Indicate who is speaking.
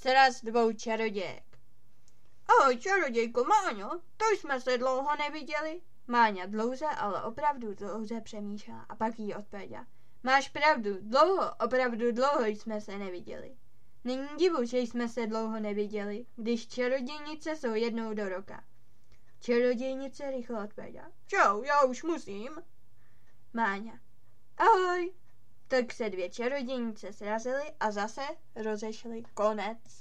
Speaker 1: Sraz dvou čarodějek. Ahoj, čarodějko Máňo, to jsme se dlouho neviděli. Máňa dlouze, ale opravdu dlouze přemýšlela a pak jí odpověděla. Máš pravdu, opravdu dlouho jsme se neviděli. Není divu, že jsme se dlouho neviděli, když čarodějnice jsou jednou do roka. Čarodějnice rychle odpověděla. Čau, já už musím. Máňa. Ahoj. Tak se dvě čarodějnice srazily a zase rozešly. Konec.